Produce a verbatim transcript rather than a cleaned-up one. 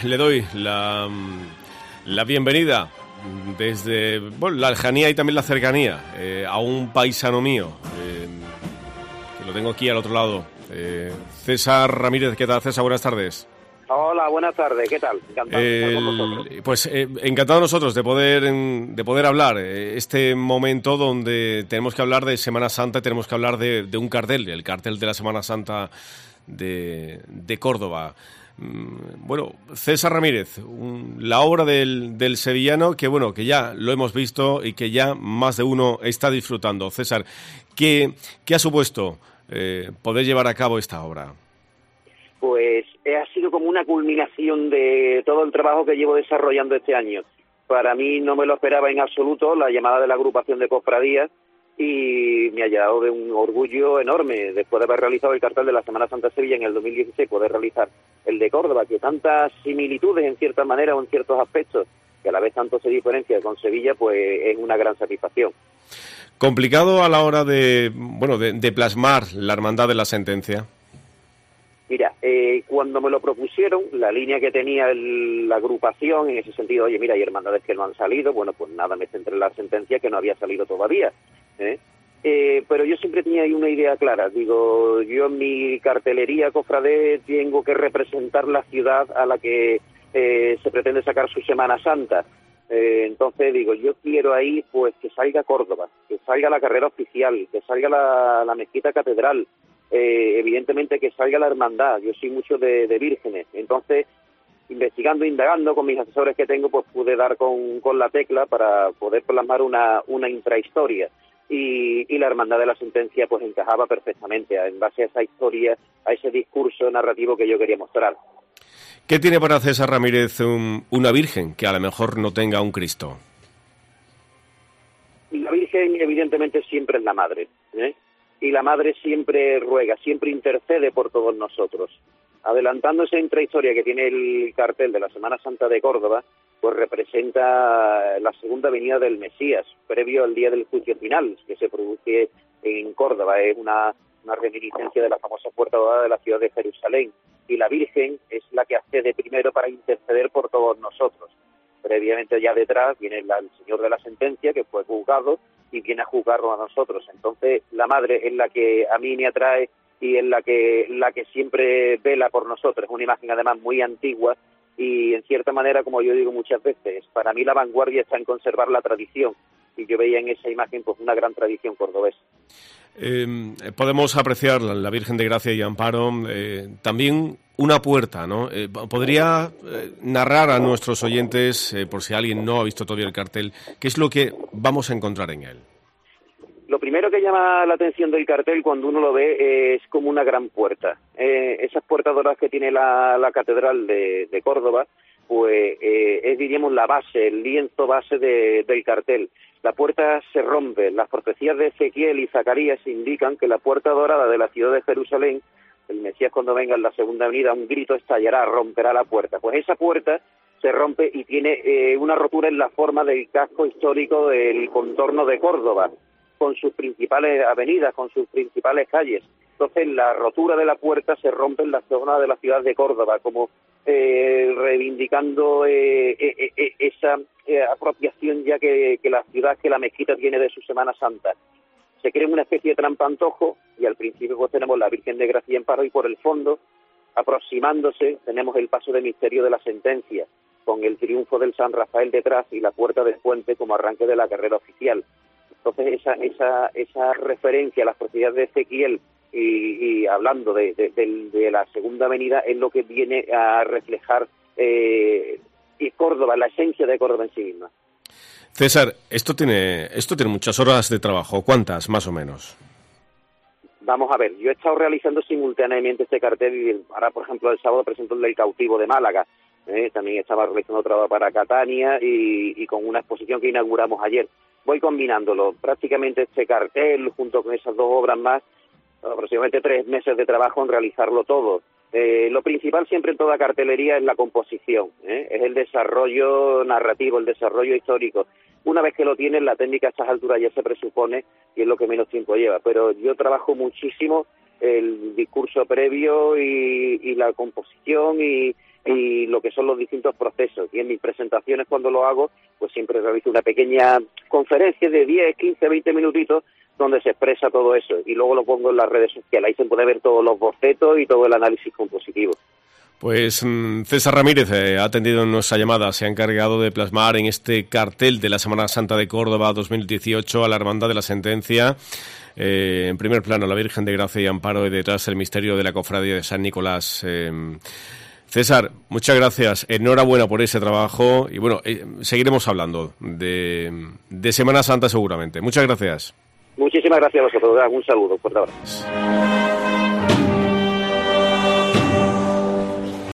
le doy la, la bienvenida desde bueno, la lejanía y también la cercanía eh, a un paisano mío, eh, que lo tengo aquí al otro lado. Eh, César Ramírez, ¿qué tal, César? Buenas tardes. Hola, buenas tardes, ¿qué tal? Encantado de estar con vosotros. Pues eh, encantado nosotros de poder de poder hablar eh, este momento donde tenemos que hablar de Semana Santa, tenemos que hablar de, de un cartel, el cartel de la Semana Santa de, de Córdoba. Bueno, César Ramírez, un, la obra del, del sevillano que bueno que ya lo hemos visto y que ya más de uno está disfrutando. César, ¿qué, qué ha supuesto eh, poder llevar a cabo esta obra? Pues ha sido como una culminación de todo el trabajo que llevo desarrollando este año. Para mí no me lo esperaba en absoluto la llamada de la agrupación de cofradías y me ha llenado de un orgullo enorme después de haber realizado el cartel de la Semana Santa de Sevilla en el dos mil dieciséis, poder realizar el de Córdoba, que tantas similitudes en cierta manera o en ciertos aspectos, que a la vez tanto se diferencia con Sevilla, pues es una gran satisfacción. ¿Complicado a la hora de, bueno, de, de plasmar la hermandad de la sentencia? Mira, eh, cuando me lo propusieron, la línea que tenía el, la agrupación, en ese sentido, oye, mira, hay hermandades que no han salido, bueno, pues nada, me centré en la sentencia que no había salido todavía, ¿eh? Eh, pero yo siempre tenía ahí una idea clara, digo, yo en mi cartelería cofrade tengo que representar la ciudad a la que eh, se pretende sacar su Semana Santa. Eh, entonces digo, yo quiero ahí pues que salga Córdoba, que salga la carrera oficial, que salga la, la mezquita catedral, eh, evidentemente que salga la hermandad. Yo soy mucho de, de vírgenes, entonces investigando, indagando con mis asesores que tengo, pues pude dar con, con la tecla para poder plasmar una, una intrahistoria. Y, y la hermandad de la sentencia pues encajaba perfectamente en base a esa historia, a ese discurso narrativo que yo quería mostrar. ¿Qué tiene para César Ramírez un, una virgen que a lo mejor no tenga un Cristo? La Virgen evidentemente siempre es la madre, ¿eh? Y la madre siempre ruega, siempre intercede por todos nosotros. Adelantando esa intrahistoria que tiene el cartel de la Semana Santa de Córdoba, pues representa la segunda venida del Mesías, previo al día del juicio final, que se produce en Córdoba. Es una, una reminiscencia de la famosa Puerta Dorada de la ciudad de Jerusalén. Y la Virgen es la que accede primero para interceder por todos nosotros. Previamente ya detrás viene la, el Señor de la Sentencia, que fue juzgado, y viene a juzgarnos a nosotros. Entonces la Madre es la que a mí me atrae y es la que, la que siempre vela por nosotros. Es una imagen además muy antigua y en cierta manera, como yo digo muchas veces, para mí la vanguardia está en conservar la tradición, y yo veía en esa imagen pues una gran tradición cordobesa. Eh, podemos apreciar la Virgen de Gracia y Amparo, eh, también una puerta, ¿no? Eh, ¿Podría eh, narrar a nuestros oyentes, eh, por si alguien no ha visto todavía el cartel, qué es lo que vamos a encontrar en él? Lo primero que llama la atención del cartel cuando uno lo ve es como una gran puerta. Eh, esas puertas doradas que tiene la, la Catedral de, de Córdoba, pues eh, es, diríamos, la base, el lienzo base de, del cartel. La puerta se rompe. Las profecías de Ezequiel y Zacarías indican que la puerta dorada de la ciudad de Jerusalén, el Mesías cuando venga en la segunda venida, un grito estallará, romperá la puerta. Pues esa puerta se rompe y tiene eh, una rotura en la forma del casco histórico del contorno de Córdoba, con sus principales avenidas, con sus principales calles. Entonces la rotura de la puerta se rompe en la zona de la ciudad de Córdoba, como eh, reivindicando eh, eh, eh, esa eh, apropiación ya que, que la ciudad, que la mezquita tiene de su Semana Santa. Se crea una especie de trampantojo y al principio pues tenemos la Virgen de Gracia y Amparo, y por el fondo, aproximándose, tenemos el paso de misterio de la sentencia, con el triunfo del San Rafael detrás y la puerta del puente como arranque de la carrera oficial. Entonces esa esa esa referencia a las profecías de Ezequiel y, y hablando de, de, de, de la segunda venida es lo que viene a reflejar eh, Córdoba, la esencia de Córdoba en sí misma. César, esto tiene esto tiene muchas horas de trabajo. ¿Cuántas, más o menos? Vamos a ver, yo he estado realizando simultáneamente este cartel y ahora, por ejemplo, el sábado presento el del Cautivo de Málaga. Eh, también estaba realizando trabajo para Catania y, y con una exposición que inauguramos ayer. Voy combinándolo, prácticamente este cartel junto con esas dos obras más, aproximadamente tres meses de trabajo en realizarlo todo. Eh, lo principal siempre en toda cartelería es la composición, ¿eh? Es el desarrollo narrativo, el desarrollo histórico. Una vez que lo tienes, la técnica a estas alturas ya se presupone y es lo que menos tiempo lleva. Pero yo trabajo muchísimo el discurso previo y, y la composición y, y lo que son los distintos procesos. Y en mis presentaciones, cuando lo hago, pues siempre realizo una pequeña conferencia de diez, quince, veinte minutitos donde se expresa todo eso. Y luego lo pongo en las redes sociales. Ahí se puede ver todos los bocetos y todo el análisis compositivo. Pues César Ramírez eh, ha atendido en nuestra llamada, se ha encargado de plasmar en este cartel de la Semana Santa de Córdoba dos mil dieciocho a la Hermandad de la Sentencia, eh, en primer plano la Virgen de Gracia y Amparo y detrás el misterio de la Cofradía de San Nicolás. Eh, César, muchas gracias, enhorabuena por ese trabajo y bueno, eh, seguiremos hablando de, de Semana Santa seguramente. Muchas gracias. Muchísimas gracias a vosotros, un saludo, por favor.